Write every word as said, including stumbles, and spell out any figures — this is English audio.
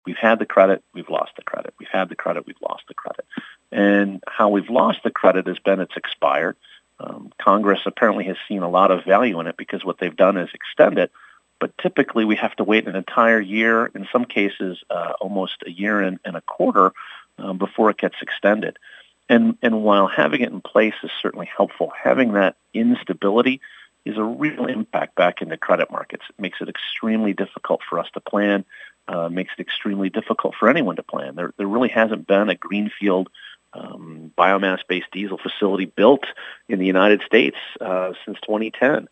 we've had the credit, we've lost the credit. We've had the credit, we've lost the credit. And how we've lost the credit has been it's expired. Um, Congress apparently has seen a lot of value in it because what they've done is extend it. But typically we have to wait an entire year, in some cases uh, almost a year and, and a quarter um, before it gets extended. And, and while having it in place is certainly helpful, having that instability is a real impact back into credit markets. It makes it extremely difficult for us to plan, uh, makes it extremely difficult for anyone to plan. There, there really hasn't been a greenfield um, biomass-based diesel facility built in the United States uh, since twenty ten.